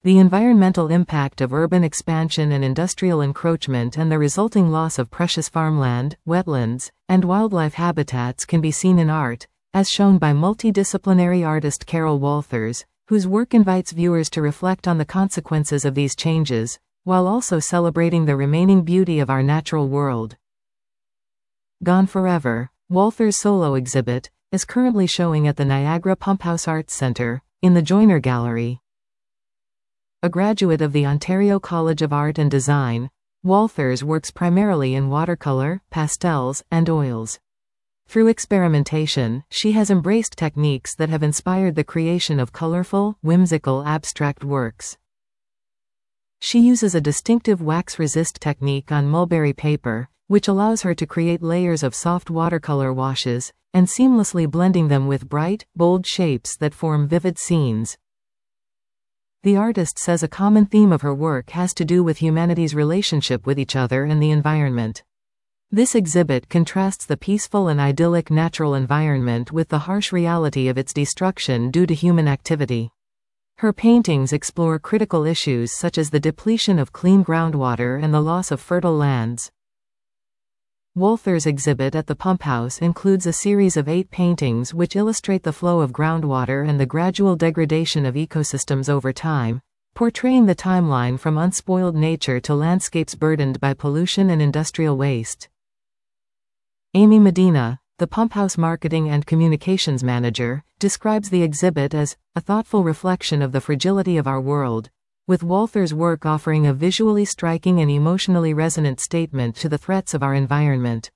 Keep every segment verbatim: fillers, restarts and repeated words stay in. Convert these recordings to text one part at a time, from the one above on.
The environmental impact of urban expansion and industrial encroachment and the resulting loss of precious farmland, wetlands, and wildlife habitats can be seen in art, as shown by multidisciplinary artist Carol Walthers, whose work invites viewers to reflect on the consequences of these changes, while also celebrating the remaining beauty of our natural world. Gone Forever, Walthers' solo exhibit, is currently showing at the Niagara Pumphouse Arts Centre, in the Joyner Gallery. A graduate of the Ontario College of Art and Design, Walthers works primarily in watercolor, pastels, and oils. Through experimentation, she has embraced techniques that have inspired the creation of colorful, whimsical abstract works. She uses a distinctive wax-resist technique on mulberry paper, which allows her to create layers of soft watercolor washes, and seamlessly blending them with bright, bold shapes that form vivid scenes. The artist says a common theme of her work has to do with humanity's relationship with each other and the environment. This exhibit contrasts the peaceful and idyllic natural environment with the harsh reality of its destruction due to human activity. Her paintings explore critical issues such as the depletion of clean groundwater and the loss of fertile lands. Walthers' exhibit at the Pumphouse includes a series of eight paintings which illustrate the flow of groundwater and the gradual degradation of ecosystems over time, portraying the timeline from unspoiled nature to landscapes burdened by pollution and industrial waste. Amy Medina, the Pumphouse marketing and communications manager, describes the exhibit as a thoughtful reflection of the fragility of our world, with Walthers' work offering a visually striking and emotionally resonant statement to the threats of our environment.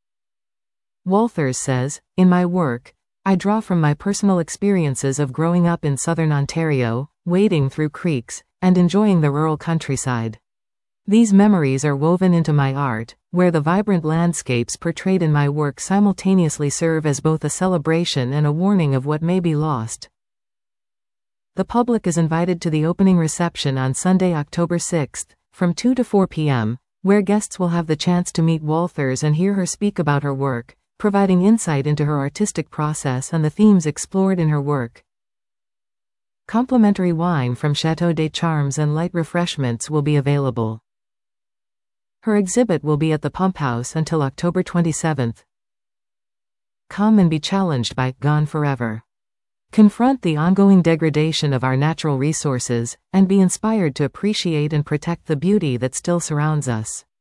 Walthers says, "In my work, I draw from my personal experiences of growing up in southern Ontario, wading through creeks, and enjoying the rural countryside. These memories are woven into my art, where the vibrant landscapes portrayed in my work simultaneously serve as both a celebration and a warning of what may be lost." The public is invited to the opening reception on Sunday, October sixth, from two to four p m, where guests will have the chance to meet Walthers and hear her speak about her work, providing insight into her artistic process and the themes explored in her work. Complimentary wine from Chateau des Charmes and light refreshments will be available. Her exhibit will be at the Pumphouse until October twenty-seventh. Come and be challenged by Gone Forever. Confront the ongoing degradation of our natural resources, and be inspired to appreciate and protect the beauty that still surrounds us.